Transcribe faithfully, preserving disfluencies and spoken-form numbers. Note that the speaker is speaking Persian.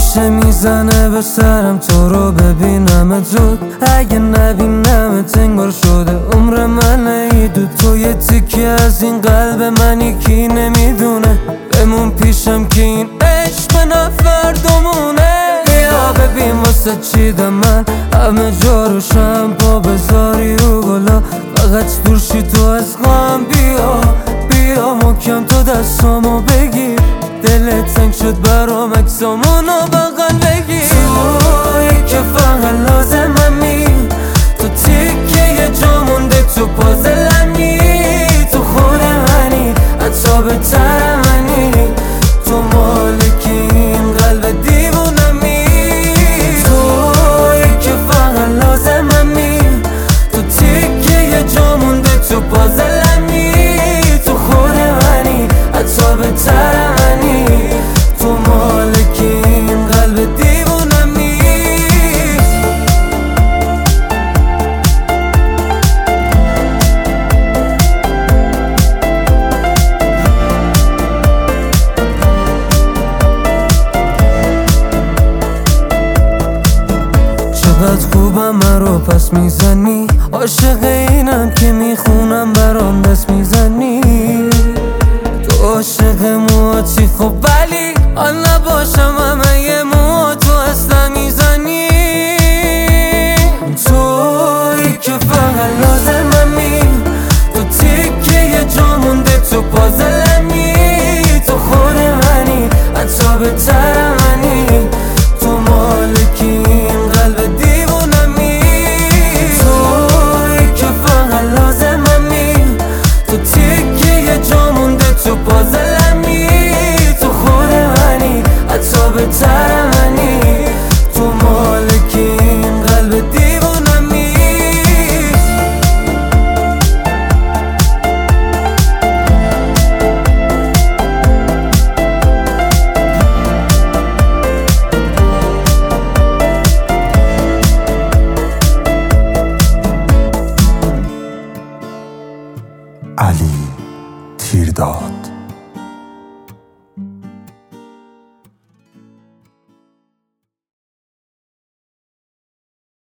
همیشه میزنه به سرم تو رو ببینم زود. اگه نبینم انگار شده عمر من نیدو. تو یه تیکی از این قلب من یکی نمیدونه. بمون پیشم که این عشق نفردمونه. بیا ببین واسه چیدم من همه جا رو شمپا بذاری رو گلا. فقط دور شی تو از غم. بیا بیا محکم تو دستامو بگیر. دلت تنگ شد برام عکسامونو بغل بگیر. تویی که فقط لازممی. تو تیکه یه جا مونده تو پازلمی. تو خود منی حتی بهتر منی. تو مالکی این قلب دیوونمی. تویی که فقط لازممی. تو تیکه یه جا مونده تو پازلمی. تو خود منی حتی بهتر منی. تو مالکی این قلب دیوونمی. چقدر خوبم من رو پس میزنی. عاشق اینم که میخونم برام دست میزنی. تو عاشق موهاتی خب ولی حال نباشم همه یه موها تو اصلا میزنی. تویی که فقط لازممی. تو تیکه یه جا مونده تو پازلمی. تو خود منی حتی بهتر منی. تو مالکی این قلب دیوونمی. تویی که فقط لازممی. تو تیکه یه جا مونده تو پازلمی. تو خود منی حتی بهتر